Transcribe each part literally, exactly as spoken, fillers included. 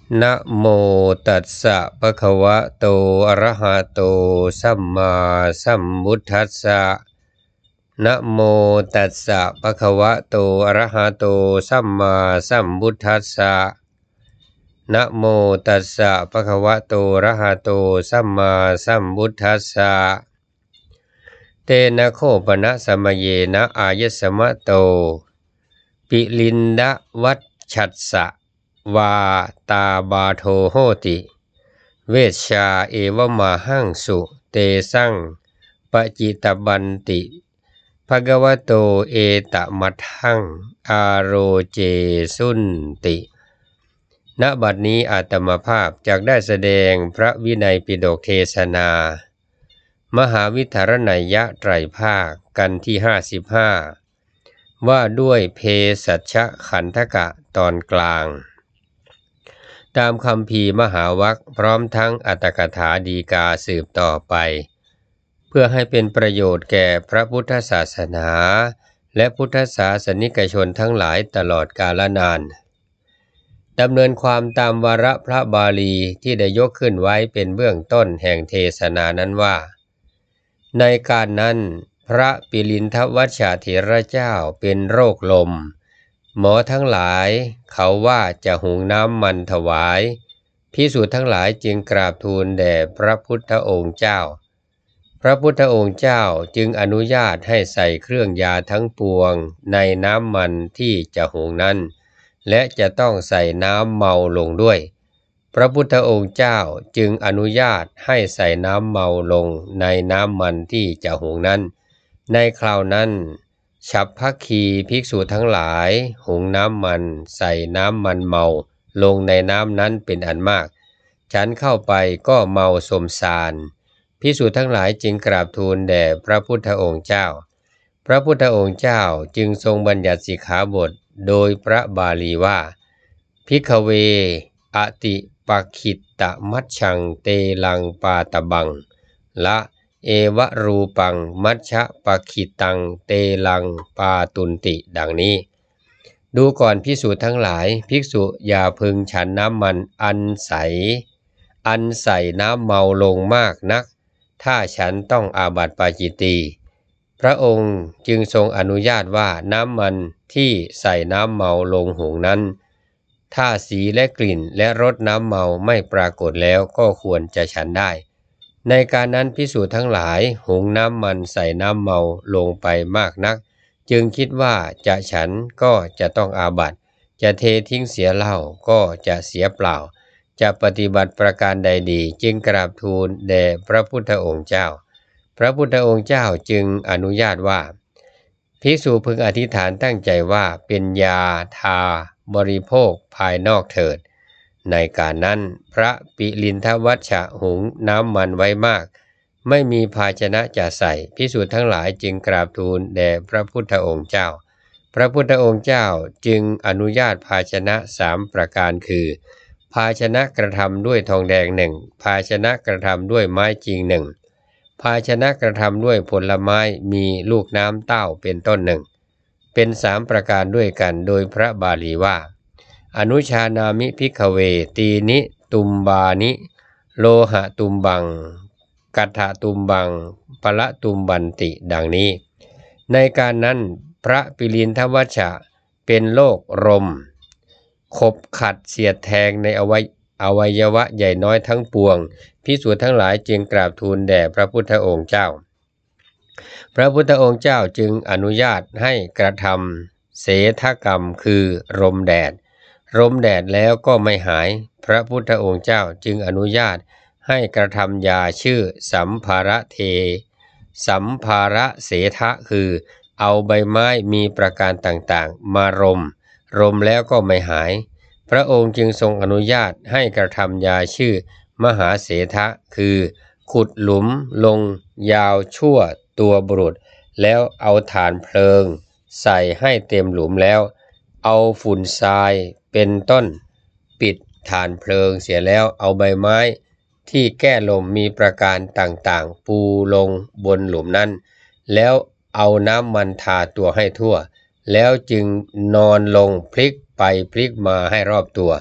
นะโมตัสสะภะคะวะโตอะระหะโตสัมมาสัมพุทธัสสะนะโมตัสสะภะคะวะโตอะระหะโตสัมมาสัมพุทธัสสะนะโมตัสสะภะคะวะโตอะระหะโตสัมมาสัมพุทธัสสะเตนะโคปนะสมเยนะอายสมะโตปิลินดะวัชชัสสะวาตาบาโทโหติเวชชาเอวมาหังสุเตสังปจิตบันติภะคะวะโตเอตมัทธังอาโรเจสุนติณบัดนี้อาตมาภาพจักได้แสดงพระวินัยปิฎกเทศนามหาวิทารนัยยะไตรภาคกันที่ห้าสิบห้าว่าด้วยเพสัชขันธกะตอนกลางตามคำพีมหาวรรคพร้อมทั้งอัตถกถาดีกาสืบต่อไปเพื่อให้เป็นประโยชน์แก่พระพุทธศาสนาและพุทธศาสนิกชนทั้งหลายตลอดกาลนานดำเนินความตามวาระพระบาลีที่ได้ยกขึ้นไว้เป็นเบื้องต้นแห่งเทศนานั้นว่าในการนั้นพระปิลินทวัชชาเถระเจ้าเป็นโรคลมหมอทั้งหลายเขาว่าจะหุงน้ำมันถวายภิกษุทั้งหลายจึงกราบทูลแด่พระพุทธองค์เจ้าพระพุทธองค์เจ้าจึงอนุญาตให้ใส่เครื่องยาทั้งปวงในน้ำมันที่จะหุงนั้นและจะต้องใส่น้ำเมาลงด้วยพระพุทธองค์เจ้าจึงอนุญาตให้ใส่น้ำเมาลงในน้ำมันที่จะหุงนั้นในคราวนั้นฉัพพคีภิกษุทั้งหลายหุงน้ำมันใส่น้ำมันเมาลงในน้ำนั้นเป็นอันมากฉันเข้าไปก็เมาสมสารภิกษุทั้งหลายจึงกราบทูลแด่พระพุทธองค์เจ้าพระพุทธองค์เจ้าจึงทรงบัญญัติสิกขาบทโดยพระบาลีว่าภิกขเวอติปักขิตตมัชชังเตลังปาตบังละเอวะรูปังมัชชะปะขิตังเตลังปาตุนติดังนี้ดูก่อนภิกษุทั้งหลายภิกษุอย่าพึงฉันน้ำมันอันใสอันใส่น้ำเมาลงมากนักถ้าฉันต้องอาบัติปาจิตตีพระองค์จึงทรงอนุญาตว่าน้ำมันที่ใส่น้ำเมาลงหุงนั้นถ้าสีและกลิ่นและรสน้ำเมาไม่ปรากฏแล้วก็ควรจะฉันได้ในการนั้นภิกษุทั้งหลายหุงน้ำมันใส่น้ำเมาลงไปมากนักจึงคิดว่าจะฉันก็จะต้องอาบัติจะเททิ้งเสียเหล้าก็จะเสียเปล่าจะปฏิบัติประการใดดีจึงกราบทูลแด่พระพุทธองค์เจ้าพระพุทธองค์เจ้าจึงอนุญาตว่าภิกษุพึงอธิษฐานตั้งใจว่าเป็นยาทาบริโภคภายนอกเถิดในการนั้นพระปิลินทวัชชะหุงน้ำมันไว้มากไม่มีภาชนะจะใส่ภิกษุทั้งหลายจึงกราบทูลแด่พระพุทธองค์เจ้าพระพุทธองค์เจ้าจึงอนุญาตภาชนะสามประการคือภาชนะกระทำด้วยทองแดงหนึ่งภาชนะกระทำด้วยไม้จริงหนึ่งภาชนะกระทำด้วยผลไม้มีลูกน้ำเต้าเป็นต้นหนึ่งเป็นสามประการด้วยกันโดยพระบาลีว่าอนุชานามิภิกขเวตีนิตุมบานิโลหะตุมบังกัตถะตุมบังปะละตุมบันติดังนี้ในการนั้นพระปิลินทวัชชะเป็นโรครมขบขัดเสียดแทงในอวัยอวัยวะใหญ่น้อยทั้งปวงภิกษุทั้งหลายจึงกราบทูลแด่พระพุทธองค์เจ้าพระพุทธองค์เจ้าจึงอนุญาตให้กระทำเสทกรรมคือรมแดดรมแดดแล้วก็ไม่หายพระพุทธองค์เจ้าจึงอนุญาตให้กระทำยาชื่อสัมภาระเทสัมภาระเสทะคือเอาใบไม้มีประการต่างๆมารมรมแล้วก็ไม่หายพระองค์จึงทรงอนุญาตให้กระทำยาชื่อมหาเสทะคือขุดหลุมลงยาวชั่วตัวบุรุษแล้วเอาถ่านเพลิงใส่ให้เต็มหลุมแล้วเอาฝุ่นทรายเป็นต้นปิดถ่านเพลิงเสียแล้วเอาใบไม้ที่แก้ลมมีประการต่างๆปูลงบนหลุมนั้นแล้วเอาน้ำมันทาตัวให้ทั่วแล้วจึงนอนลงพลิกไปพลิกมาให้รอบตัว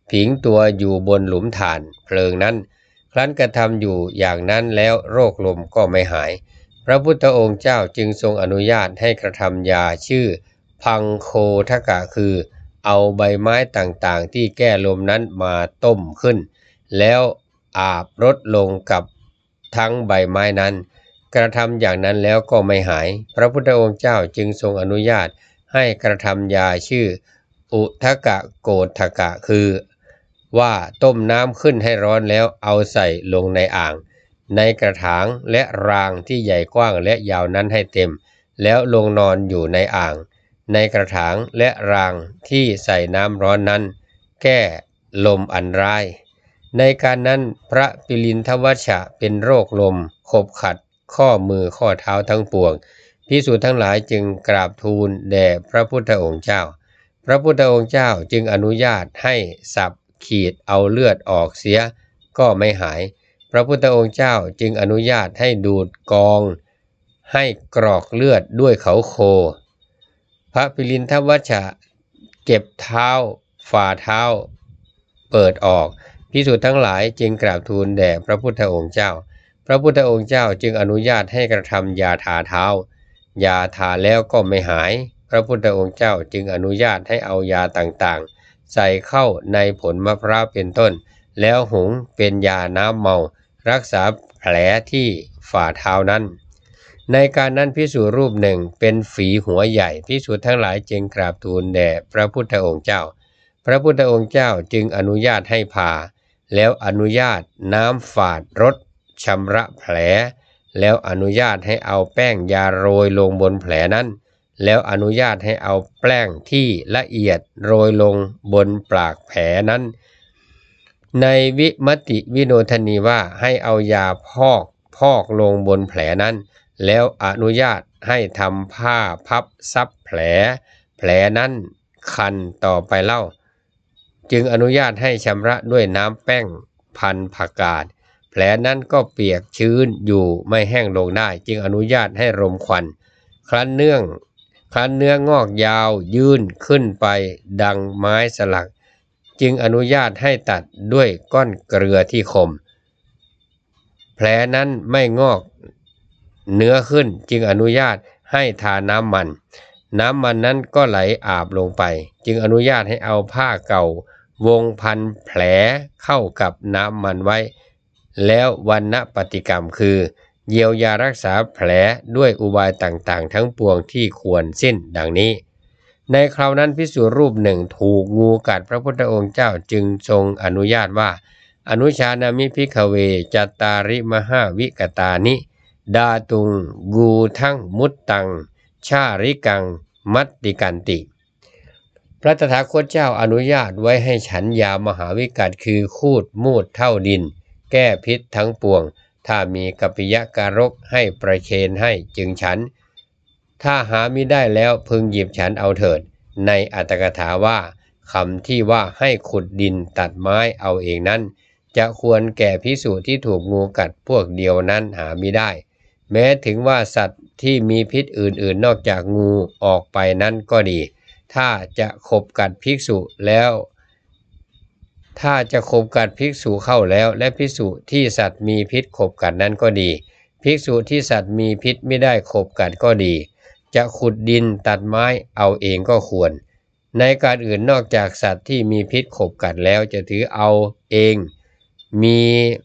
ผิงตัวอยู่บนหลุมถ่านเพลิงนั้นครั้นกระทำอยู่อย่างนั้นแล้วโรคลมก็ไม่หายพระพุทธองค์เจ้าจึงทรงอนุญาตให้กระทำยาชื่อพังโคทกะคือเอาใบไม้ต่างๆที่แก้ลมนั้นมาต้มขึ้นแล้วอาบรดลงกับทั้งใบไม้นั้นกระทำอย่างนั้นแล้วก็ไม่หายพระพุทธองค์เจ้าจึงทรงอนุญาตให้กระทำยาชื่ออุทกะโกฏทกะคือว่าต้มน้ำขึ้นให้ร้อนแล้วเอาใส่ลงในอ่างในกระถางและรางที่ใหญ่กว้างและยาวนั้นให้เต็มแล้วลงนอนอยู่ในอ่างในกระถางและรางที่ใส่น้ำร้อนนั้นแก้ลมอันร้ายในการนั้นพระปิลินทวัชชะเป็นโรคลมขบขัดข้อมือข้อเท้าทั้งปวงภิกษุทั้งหลายจึงกราบทูลแด่พระพุทธองค์เจ้าพระพุทธองค์เจ้าจึงอนุญาตให้สับขีดเอาเลือดออกเสียก็ไม่หายพระพุทธองค์เจ้าจึงอนุญาตให้ดูดกองให้กรอกเลือดด้วยเขาโคพระปิลินทวัชชะเก็บเท้าฝ่าเท้าเปิดออกภิกษุทั้งหลายจึงกราบทูลแด่พระพุทธองค์เจ้าพระพุทธองค์เจ้าจึงอนุญาตให้กระทำยาทาเท้ายาทาแล้วก็ไม่หายพระพุทธองค์เจ้าจึงอนุญาตให้เอายาต่างๆใส่เข้าในผลมะพร้าวเป็นต้นแล้วหุงเป็นยาน้ำเมารักษาแผลที่ฝ่าเท้านั้นในการนั้นภิกษุรูปหนึ่งเป็นฝีหัวใหญ่ภิกษุทั้งหลายจึงกราบทูลแด่พระพุทธองค์เจ้าพระพุทธองค์เจ้าจึงอนุญาตให้ผ่าแล้วอนุญาตน้ำฝาดรดชำระแผลแล้วอนุญาตให้เอาแป้งยาโรยลงบนแผลนั้นแล้วอนุญาตให้เอาแป้งที่ละเอียดโรยลงบนปากแผลนั้นในวิมติวิโนทนีว่าให้เอายาพอกพอกลงบนแผลนั้นแล้วอนุญาตให้ทำผ้าพับซับแผลแผลนั้นคันต่อไปเล่าจึงอนุญาตให้ชำระด้วยน้ำแป้งพันผักกาดแผลนั้นก็เปียกชื้นอยู่ไม่แห้งลงได้จึงอนุญาตให้รมควันครั้นเนื่องครั้นเนื้องอกยาวยื่นขึ้นไปดังไม้สลักจึงอนุญาตให้ตัดด้วยก้อนเกลือที่คมแผลนั้นไม่งอกเนื้อขึ้นจึงอนุญาตให้ทาน้ำมันน้ำมันนั้นก็ไหลอาบลงไปจึงอนุญาตให้เอาผ้าเก่าวงพันแผลเข้ากับน้ำมันไว้แล้ววันณปฏิกรรมคือเยียวยารักษาแผลด้วยอุบายต่างๆทั้งปวงที่ควรสิ้นดังนี้ในคราวนั้นภิกษุรูปหนึ่งถูกงูกัดพระพุทธองค์เจ้าจึงทรงอนุญาตว่าอนุชานามิภิกขเวจัตตาริมหาวิกตานิดาตุงกูทั้งมุตตังชาริกังมัตติกันติพระตถาคตเจ้าอนุญาตไว้ให้ฉันยามหาวิกัตคือคูดมูดเท่าดินแก้พิษทั้งปวงถ้ามีกัปปิยการกให้ประเคนให้จึงฉันถ้าหามิได้แล้วพึงหยิบฉันเอาเถิดในอัตถกถาว่าคำที่ว่าให้ขุดดินตัดไม้เอาเองนั้นจะควรแก่ภิกษุที่ถูกงูกัดพวกเดียวนั้นหามิได้แม้ถึงว่าสัตว์ที่มีพิษอื่นๆนอกจากงูออกไปนั้นก็ดีถ้าจะขบกัดภิกษุแล้วถ้าจะขบกัดภิกษุเข้าแล้วและภิกษุที่สัตว์มีพิษขบกัดนั้นก็ดีภิกษุที่สัตว์มีพิษไม่ได้ขบกัดก็ดีจะขุดดินตัดไม้เอาเองก็ควรในการอื่นนอกจากสัตว์ที่มีพิษขบกัดแล้วจะถือเอาเองมี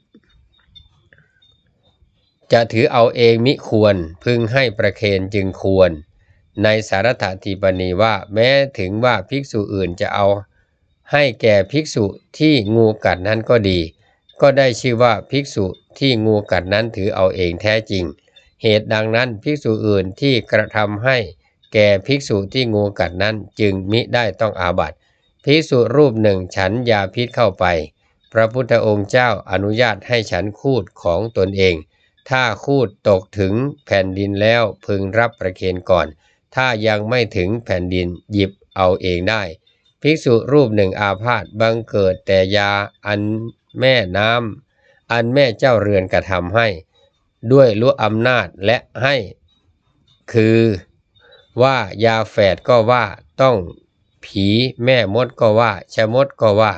จะถือเอาเองมิควรพึงให้ประเคนจึงควรในสารถทีปณีว่าแม้ถึงว่าภิกษุอื่นจะเอาให้แก่ภิกษุที่งูกัดนั้นก็ดีก็ได้ชื่อว่าภิกษุที่งูกัดนั้นถือเอาเองแท้จริงเหตุดังนั้นภิกษุอื่นที่กระทำให้แก่ภิกษุที่งูกัดนั้นจึงมิได้ต้องอาบัติภิกษุรูปหนึ่งฉันยาพิษเข้าไปพระพุทธองค์เจ้าอนุญาตให้ฉันคูดของตนเองถ้าคูดตกถึงแผ่นดินแล้วพึงรับประเคนก่อนถ้ายังไม่ถึงแผ่นดินหยิบเอาเองได้ภิกษุรูปหนึ่งอาพาธบังเกิดแต่ยาอันแม่น้ำอันแม่เจ้าเรือนกระทำให้ด้วยรู้อำนาจและให้คือว่ายาแฝดก็ว่าต้องผีแม่มดก็ว่าชะมดก็ว่า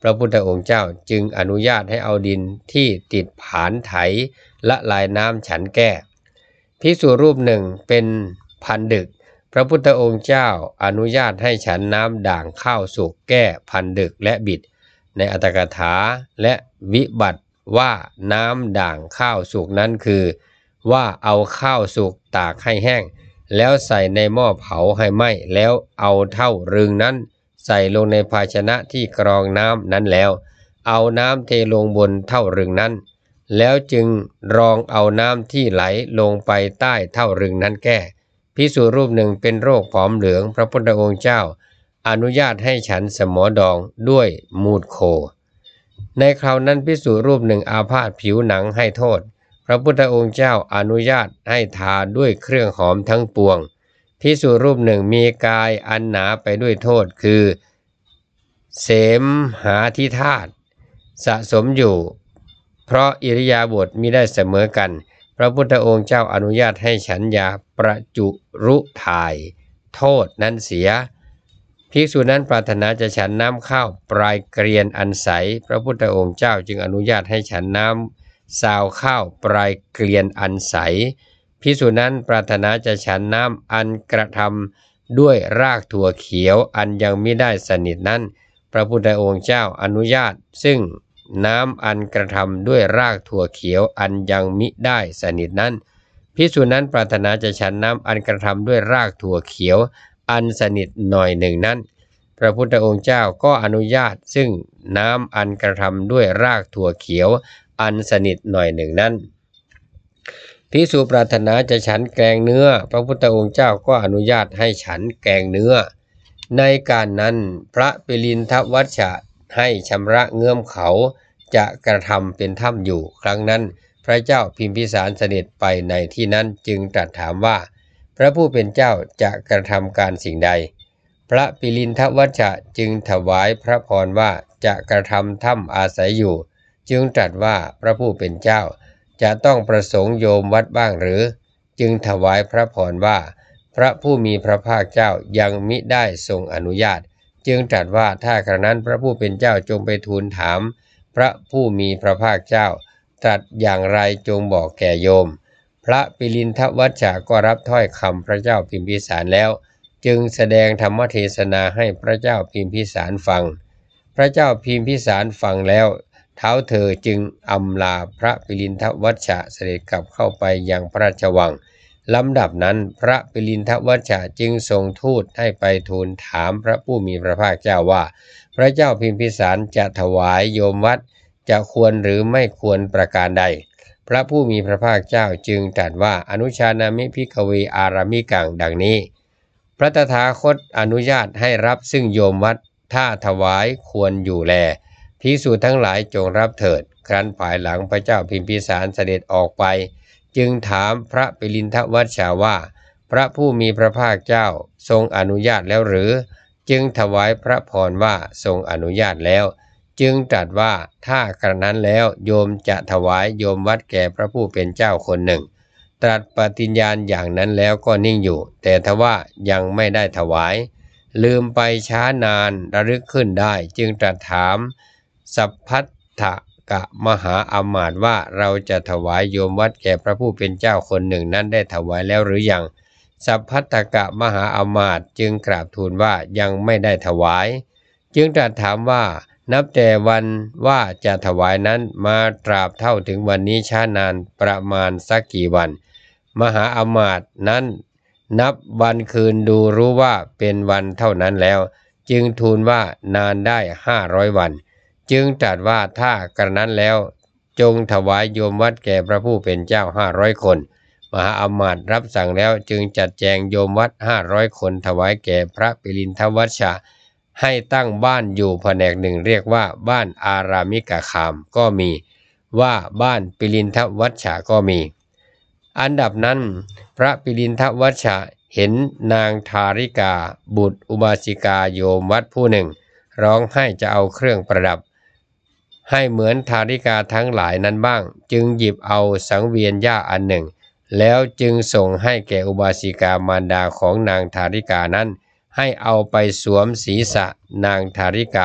พระพุทธองค์เจ้าจึงอนุญาตให้เอาดินที่ติดผานไถละลายน้ำฉันแก้ภิกษุรูปหนึ่งเป็นพันดึกพระพุทธองค์เจ้าอนุญาตให้ฉันน้ำด่างข้าวสุกแก้พันดึกและบิดในอัตถกถาและวิบัติว่าน้ำด่างข้าวสุกนั้นคือว่าเอาข้าวสุกตากให้แห้งแล้วใส่ในหม้อเผาให้ไหม้แล้วเอาเท่ารึงนั้นใส่ลงในภาชนะที่กรองน้ำนั้นแล้วเอาน้ำเทลงบนเท่ารึงนั้นแล้วจึงรองเอาน้ำที่ไหลลงไปใต้เท่ารึงนั้นแก้ภิกษุรูปหนึ่งเป็นโรคผอมเหลืองพระพุทธองค์เจ้าอนุญาตให้ฉันสมอดองด้วยมูดโคในคราวนั้นภิกษุรูปหนึ่งอาพาธผิวหนังให้โทษพระพุทธองค์เจ้าอนุญาตให้ทาด้วยเครื่องหอมทั้งปวงภิกษุรูปหนึ่งมีกายอันหนาไปด้วยโทษคือเสมหาธิธาตุสะสมอยู่เพราะอิริยาบถมิได้เสมอกันพระพุทธองค์เจ้าอนุญาตให้ฉันยาประจุรุถ่ายโทษนั้นเสียภิกษุนั้นปรารถนาจะฉันน้ำข้าวปลายเกรียนอันใสพระพุทธองค์เจ้าจึงอนุญาตให้ฉันน้ำซาวข้าวปลายเกรียนอันใสภิกษุนั้นปรารถนาจะฉันน้ำอันกระทำด้วยรากถั่วเขียวอันยังมิได้สนิทนั้นพระพุทธองค์เจ้าอนุญาตซึ่งน้ำอันกระทำด้วยรากถั่วเขียวอันยังมิได้สนิทนั้นภิกษุนั้นปรารถนาจะฉันน้ำอันกระทำด้วยรากถั่วเขียวอันสนิทหน่อยหนึ่งนั้นพระพุทธองค์เจ้าก็อนุญาตซึ่งน้ำอันกระทำด้วยรากถั่วเขียวอันสนิทหน่อยหนึ่งนั้นภิกษุปรารถนาจะฉันแกงเนื้อพระพุทธองค์เจ้าก็อนุญาตให้ฉันแกงเนื้อในการนั้นพระปิลินทวัชชะให้ชำระเงื่อมเขาจะกระทำเป็นถ้ำอยู่ครั้งนั้นพระเจ้าพิมพิสารเสด็จไปในที่นั้นจึงตรัสถามว่าพระผู้เป็นเจ้าจะกระทำการสิ่งใดพระปิลินทวัชชะจึงถวายพระพรว่าจะกระทำถ้ำอาศัยอยู่จึงตรัสว่าพระผู้เป็นเจ้าจะต้องประสงค์โยมวัดบ้างหรือจึงถวายพระพรว่าพระผู้มีพระภาคเจ้ายังมิได้ทรงอนุญาตจึงตรัสว่าถ้ากระนั้นพระผู้เป็นเจ้าจงไปทูลถามพระผู้มีพระภาคเจ้าตรัสอย่างไรจงบอกแก่โยมพระปิลินทวัชชะก็รับถ้อยคำพระเจ้าพิมพิสารแล้วจึงแสดงธรรมเทศนาให้พระเจ้าพิมพิสารฟังพระเจ้าพิมพิสารฟังแล้วเท้าเธอจึงอำลาพระปิลินทวัชชะเสด็จกลับเข้าไปยังพระราชวังลำดับนั้นพระปิลินทวัชชะจึงส่งทูตให้ไปทูลถามพระผู้มีพระภาคเจ้าว่าพระเจ้าพิมพิสารจะถวายโยมวัดจะควรหรือไม่ควรประการใดพระผู้มีพระภาคเจ้าจึงตรัสว่าอนุชานามิภิกขเวอารามิกังดังนี้พระตถาคตอนุญาตให้รับซึ่งโยมวัดถ้าถวายควรอยู่แลภิกษุทั้งหลายจงรับเถิดครั้นภายหลังพระเจ้าพิมพิสารเสด็จออกไปจึงถามพระปิลินทวัชชะว่าพระผู้มีพระภาคเจ้าทรงอนุญาตแล้วหรือจึงถวายพระพรว่าทรงอนุญาตแล้วจึงตรัสว่าถ้ากระนั้นแล้วโยมจะถวายโยมวัดแก่พระผู้เป็นเจ้าคนหนึ่งตรัสปฏิญญาณอย่างนั้นแล้วก็นิ่งอยู่แต่ทว่ายังไม่ได้ถวายลืมไปช้านานระลึกขึ้นได้จึงตรัสถามสัพพัทธกะมหาอมาตย์ว่าเราจะถวายโยมวัดแก่พระผู้เป็นเจ้าคนหนึ่งนั้นได้ถวายแล้วหรือยังสัพพัทธกะมหาอมาตย์จึงกราบทูลว่ายังไม่ได้ถวายจึงตรัสถามว่านับแต่วันว่าจะถวายนั้นมาตราบเท่าถึงวันนี้ช้านานประมาณสักกี่วันมหาอมาตย์นั้นนับวันคืนดูรู้ว่าเป็นวันเท่านั้นแล้วจึงทูลว่านานได้ห้าร้อยวันจึงตรัสว่าถ้ากระนั้นแล้วจงถวายโยมวัดแก่พระผู้เป็นเจ้าห้าร้อยคนมหาอมาตย์รับสั่งแล้วจึงจัดแจงโยมวัดห้าร้อยคนถวายแก่พระปิลินทวัชชะให้ตั้งบ้านอยู่แผนกหนึ่งเรียกว่าบ้านอารามิกคามก็มีว่าบ้านปิลินทวัชชะก็มีอันดับนั้นพระปิลินทวัชชะเห็นนางทาริกาบุตรอุบาสิกาโยมวัดผู้หนึ่งร้องไห้จะเอาเครื่องประดับให้เหมือนทาริกาทั้งหลายนั้นบ้างจึงหยิบเอาสังเวียนหญ้าอันหนึ่งแล้วจึงส่งให้แก่อุบาสิกามารดาของนางทาริกานั้นให้เอาไปสวมศีรษะนางทาริกา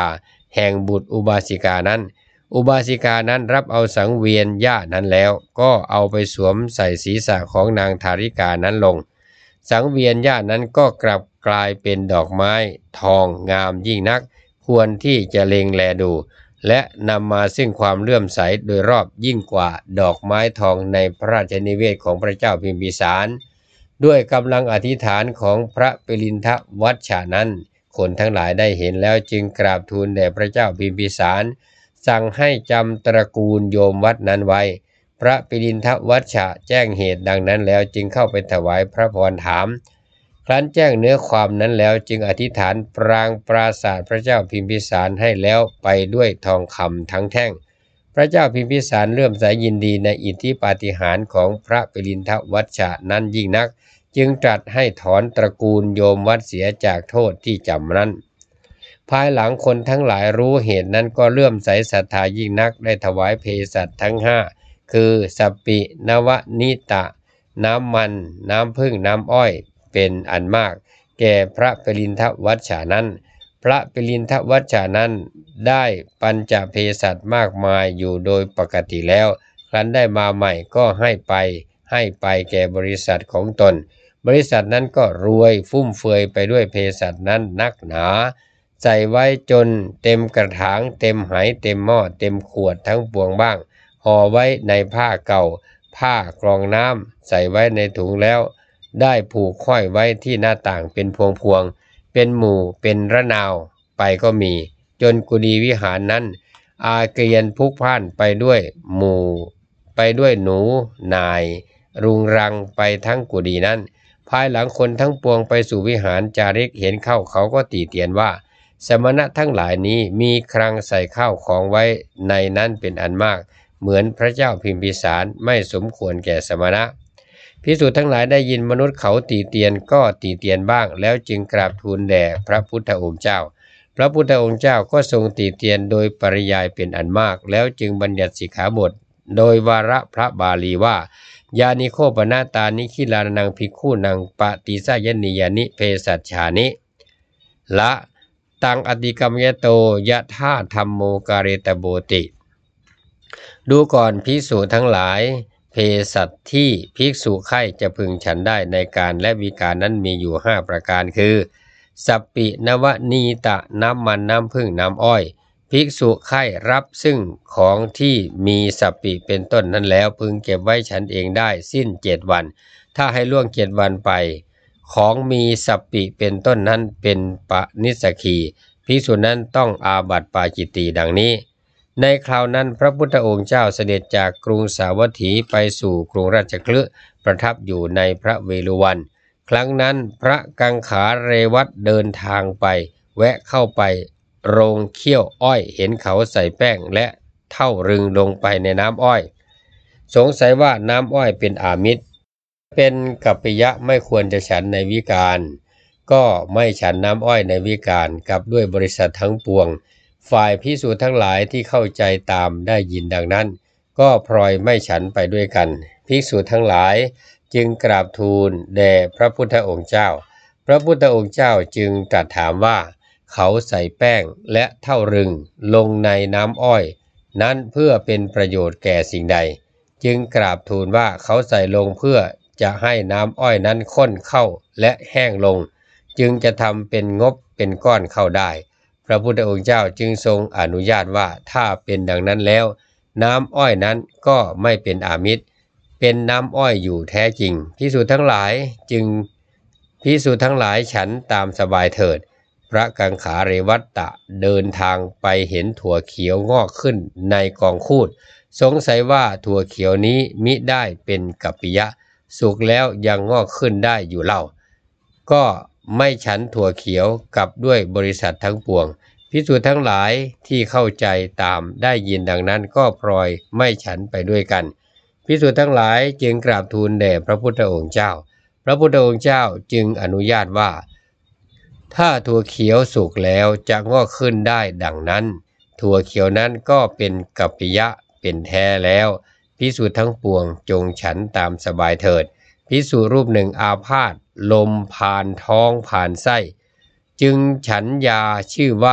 แห่งบุตรอุบาสิกานั้นอุบาสิกานั้นรับเอาสังเวียนหญ้านั้นแล้วก็เอาไปสวมใส่ศีรษะของนางธาริกานั้นลงสังเวียนหญ้านั้นก็กลับกลายเป็นดอกไม้ทองงามยิ่งนักควรที่จะเล็งแลดูและนำมาซึ่งความเลื่อมใสโดยรอบยิ่งกว่าดอกไม้ทองในพระราชนิเวศของพระเจ้าพิมพิสารด้วยกำลังอธิษฐานของพระปริณทวัชชานั้นคนทั้งหลายได้เห็นแล้วจึงกราบทูลแด่พระเจ้าพิมพิสารสั่งให้จำตระกูลโยมวัดนั้นไว้พระปริณทวัชชะแจ้งเหตุดังนั้นแล้วจึงเข้าไปถวายพระพรถามครั้นแจ้งเนื้อความนั้นแล้วจึงอธิษฐานปรางปราศาสตร์พระเจ้าพิมพิสารให้แล้วไปด้วยทองคำทั้งแท่งพระเจ้าพิมพิสารเลื่อมใสยินดีในอิทธิปาฏิหาริย์ของพระปริณทวัชชะนั้นยิ่งนักจึงตรัสให้ถอนตระกูลโยมวัดเสียจากโทษที่จำนั้นภายหลังคนทั้งหลายรู้เหตุนั้นก็เลื่อมใสศรัทธายิ่งนักได้ถวายเภสัชทั้งห้าคือสัปปินวนิตะน้ำมันน้ำผึ้งน้ำอ้อยเป็นอันมากแก่พระปริณทวัชชานั้นพระปริณทวัชชานั้นได้ปัญจเภสัชมากมายอยู่โดยปกติแล้วครั้นได้มาใหม่ก็ให้ไปให้ไปแก่บริษัทของตนบริษัทนั้นก็รวยฟุ่มเฟือยไปด้วยเภสัชนั้นนักหนาใส่ไว้จนเต็มกระถางเต็มไหเต็มหม้อเต็มขวดทั้งปวงบ้างห่อไว้ในผ้าเก่าผ้ากรองน้ำใส่ไว้ในถุงแล้วได้ผูกห้อยไว้ที่หน้าต่างเป็นพวงๆเป็นหมู่เป็นระนาวไปก็มีจนกุฏิวิหารนั้นอาเกรียนพลุกพล่านไปด้วยหมู่ไปด้วยหนูนายรุงรังไปทั้งกุฏินั้นภายหลังคนทั้งปวงไปสู่วิหารจาริกเห็นเข้าเขาก็ตีเตียนว่าสมณะทั้งหลายนี้มีคลังใส่ข้าวของไว้ในนั้นเป็นอันมากเหมือนพระเจ้าพิมพิสารไม่สมควรแก่สมณะภิกษุทั้งหลายได้ยินมนุษย์เขาตีเตียนก็ตีเตียนบ้างแล้วจึงกราบทูลแด่พระพุทธองค์เจ้าพระพุทธองค์เจ้าก็ทรงตีเตียนโดยปริยายเป็นอันมากแล้วจึงบัญญัติสิกขาบทโดยวาระพระบาลีว่ายานิโคปนาตานิคิลานังภิกขุนังปฏิสายนิยานิเภสัชชานิละตังอติกรรมยโตยะธาธัมโมกาเรตโบติดูก่อนภิกษุทั้งหลายเภสัชที่ภิกษุไข้จะพึงฉันได้ในการและวิการนั้นมีอยู่ห้าประการคือสัปปินวนีตะน้ำมันน้ำผึ้งน้ำอ้อยภิกษุไข้รับซึ่งของที่มีสัปปิเป็นต้นนั้นแล้วพึงเก็บไว้ฉันเองได้สิ้นเจ็ดวันถ้าให้ล่วงเจ็ดวันไปของมีสัปปิเป็นต้นนั้นเป็นปนิสสคีภิกษุนั้นต้องอาบัติปาจิตตีดังนี้ในคราวนั้นพระพุทธองค์เจ้าเสด็จจากกรุงสาวัตถีไปสู่กรุงราชคฤห์ประทับอยู่ในพระเวฬุวันครั้งนั้นพระกังขาเรวัตเดินทางไปแวะเข้าไปโรงเคี่ยวอ้อยเห็นเขาใส่แป้งและเท่ารึงลงไปในน้ำอ้อยสงสัยว่าน้ำอ้อยเป็นอามิตรเป็นกัปปิยะไม่ควรจะฉันในวิกาลก็ไม่ฉันน้ำอ้อยในวิกาลกับด้วยบริษัททั้งปวงฝ่ายภิกษุทั้งหลายที่เข้าใจตามได้ยินดังนั้นก็พลอยไม่ฉันไปด้วยกันภิกษุทั้งหลายจึงกราบทูลแด่พระพุทธองค์เจ้าพระพุทธองค์เจ้าจึงตรัสถามว่าเขาใส่แป้งและเท่ารึงลงในน้ำอ้อยนั้นเพื่อเป็นประโยชน์แก่สิ่งใดจึงกราบทูลว่าเขาใส่ลงเพื่อจะให้น้ำอ้อยนั้นข้นเข้าและแห้งลงจึงจะทำเป็นงบเป็นก้อนเข้าได้พระพุทธองค์เจ้าจึงทรงอนุญาตว่าถ้าเป็นดังนั้นแล้วน้ำอ้อยนั้นก็ไม่เป็นอามิตรเป็นน้ำอ้อยอยู่แท้จริงภิกษุทั้งหลายจึงภิกษุทั้งหลายฉันตามสบายเถิดพระกังขาเรวัตตะเดินทางไปเห็นถั่วเขียวงอกขึ้นในกองคูดสงสัยว่าถั่วเขียวนี้มิได้เป็นกัปปิยะสุกแล้วยังงอกขึ้นได้อยู่เล่าก็ไม่ฉันถั่วเขียวกับด้วยบริษัททั้งปวงภิกษุทั้งหลายที่เข้าใจตามได้ยินดังนั้นก็พลอยไม่ฉันไปด้วยกันภิกษุทั้งหลายจึงกราบทูลแด่พระพุทธองค์เจ้าพระพุทธองค์เจ้าจึงอนุญาตว่าถ้าถั่วเขียวสุกแล้วจะงอกขึ้นได้ดังนั้นถั่วเขียวนั้นก็เป็นกัปปิยะเป็นแท้แล้วภิกษุทั้งปวงจงฉันตามสบายเถิดภิกษุรูปหนึ่งอาพาธลมผ่านท้องผ่านไส้จึงฉันยาชื่อว่า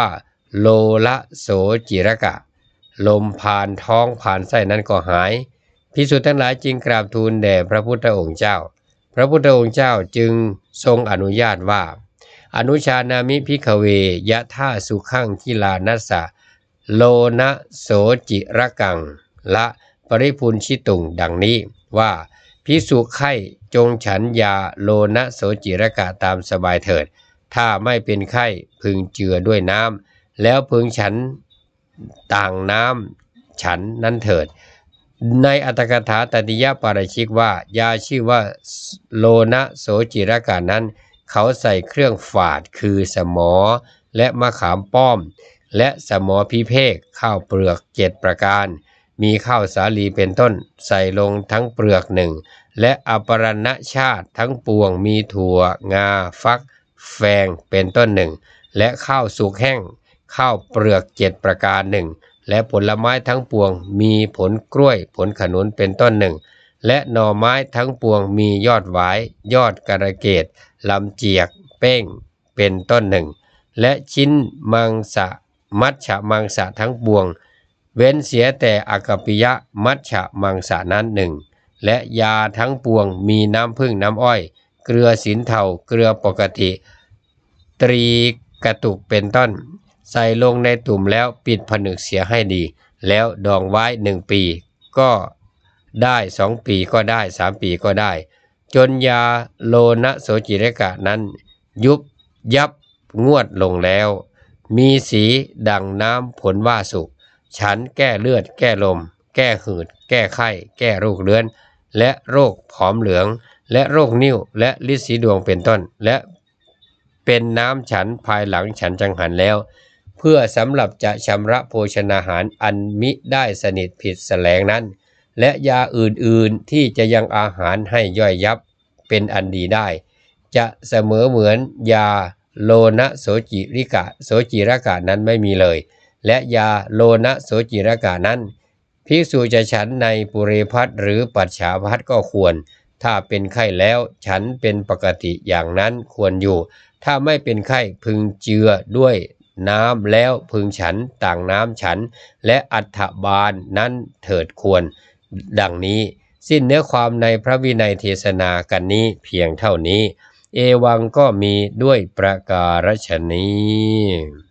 โลละโสจิรกะลมผ่านท้องผ่านไส้นั้นก็หายภิกษุทั้งหลายจึงกราบทูลแด่พระพุทธองค์เจ้าพระพุทธองค์เจ้าจึงทรงอนุญาตว่าอนุชานามิภิกขเวยะท่าสุขังคิลานัสสะโลนะโสจิรกังละปริพุนชิตุงดังนี้ว่าภิกษุไข้จงฉันยาโลนะโสจิรกะตามสบายเถิดถ้าไม่เป็นไข้พึงเจือด้วยน้ำแล้วพึงฉันต่างน้ำฉันนั้นเถิดในอัตถกถาตติยปาราชิกว่ายาชื่อว่าโลนะโสจิรกะนั้นเขาใส่เครื่องฝาดคือสมอและมะขามป้อมและสมอพิเภกข้าวเปลือกเจ็ดประการมีข้าวสาลีเป็นต้นใส่ลงทั้งเปลือกหนึ่งและอปรณชาติทั้งปวงมีถั่วงาฟักแฟงเป็นต้นหนึ่งและข้าวสุกแห้งข้าวเปลือกเจ็ดประการหนึ่งและผลไม้ทั้งปวงมีผลกล้วยผลขนุนเป็นต้นหนึ่งและหน่อไม้ทั้งปวงมียอดหวายยอดกระเกดลำเจียกเป้งเป็นต้นหนึ่งและชิ้นมังสะมัชฉะมังสะทั้งปวงเว้นเสียแต่อกัปปิยะมัชฉะมังสะนั้นหนึ่งและยาทั้งปวงมีน้ำผึ้งน้ำอ้อยเกลือสินเทาเกลือปกติตรีกระตุกเป็นต้นใส่ลงในตุ่มแล้วปิดผนึกเสียให้ดีแล้วดองไว้หนึ่งปีก็ได้สองปีก็ได้สามปีก็ได้จนยาโลนะโสจิรกะนั้นยุบยับงวดลงแล้วมีสีดังน้ำผลว่าสุกฉันแก้เลือดแก้ลมแก้หืดแก้ไข้แก้โรคเรื้อนและโรคผอมเหลืองและโรคนิ่วและฤทธิ์สีดวงเป็นต้นและเป็นน้ำฉันภายหลังฉันจังหันแล้วเพื่อสำหรับจะชำระโภชนาหารอันมิได้สนิทผิดแสลงนั้นและยาอื่นๆที่จะยังอาหารให้ย่อยยับเป็นอันดีได้จะเสมอเหมือนยาโลนะโสจิริกะโสจิรกะนั้นไม่มีเลยและยาโลนะโสจิรกะนั้นภิกษุจะฉันในปุเรพัสหรือปัจฉาพัสก็ควรถ้าเป็นไข้แล้วฉันเป็นปกติอย่างนั้นควรอยู่ถ้าไม่เป็นไข้พึงเจือด้วยน้ำแล้วพึงฉันต่างน้ำฉันและอัฏฐบาลนั้นเถิดควรดังนี้สิ้นเนื้อความในพระวินัยเทศนากันนี้เพียงเท่านี้เอวังก็มีด้วยประการฉนี้